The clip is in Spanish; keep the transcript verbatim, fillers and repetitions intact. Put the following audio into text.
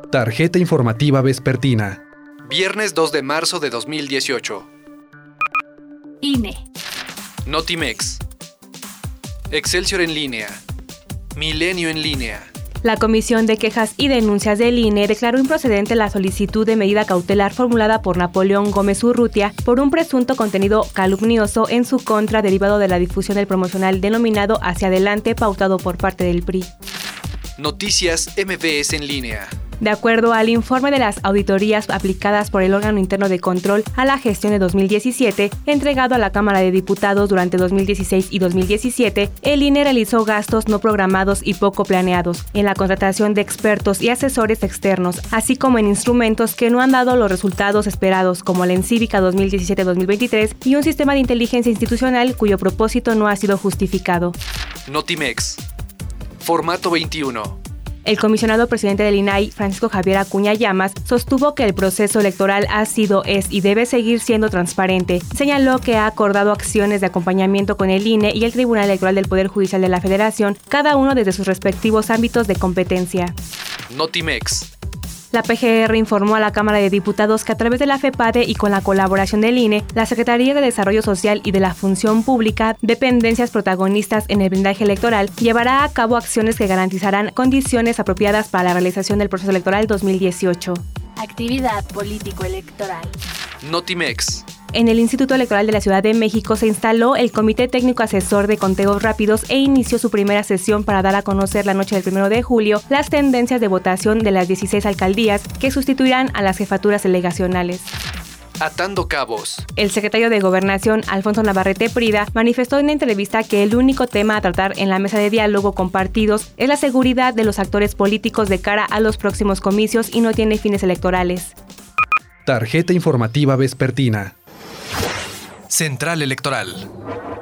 Tarjeta informativa vespertina. Viernes dos de marzo de dos mil dieciocho. I N E. Notimex. Excelsior en línea. Milenio en línea. La Comisión de Quejas y Denuncias del I N E declaró improcedente la solicitud de medida cautelar formulada por Napoleón Gómez Urrutia por un presunto contenido calumnioso en su contra derivado de la difusión del promocional denominado Hacia Adelante, pautado por parte del P R I. Noticias M B S en línea. De acuerdo al informe de las auditorías aplicadas por el órgano interno de control a la gestión de dos mil diecisiete, entregado a la Cámara de Diputados durante dos mil dieciséis y dos mil diecisiete, el I N E realizó gastos no programados y poco planeados en la contratación de expertos y asesores externos, así como en instrumentos que no han dado los resultados esperados, como la Encívica dos mil diecisiete dos mil veintitrés y un sistema de inteligencia institucional cuyo propósito no ha sido justificado. Notimex. Formato veintiuno. El comisionado presidente del I N A I, Francisco Javier Acuña Llamas, sostuvo que el proceso electoral ha sido, es y debe seguir siendo transparente. Señaló que ha acordado acciones de acompañamiento con el I N E y el Tribunal Electoral del Poder Judicial de la Federación, cada uno desde sus respectivos ámbitos de competencia. Notimex. La P G R informó a la Cámara de Diputados que a través de la FEPADE y con la colaboración del I N E, la Secretaría de Desarrollo Social y de la Función Pública, dependencias protagonistas en el blindaje electoral, llevará a cabo acciones que garantizarán condiciones apropiadas para la realización del proceso electoral dos mil dieciocho. Actividad político-electoral. Notimex. En el Instituto Electoral de la Ciudad de México se instaló el Comité Técnico Asesor de Conteos Rápidos e inició su primera sesión para dar a conocer la noche del primero de julio las tendencias de votación de las dieciséis alcaldías que sustituirán a las jefaturas delegacionales. Atando cabos. El secretario de Gobernación, Alfonso Navarrete Prida, manifestó en una entrevista que el único tema a tratar en la mesa de diálogo con partidos es la seguridad de los actores políticos de cara a los próximos comicios y no tiene fines electorales. Tarjeta informativa vespertina. Central Electoral.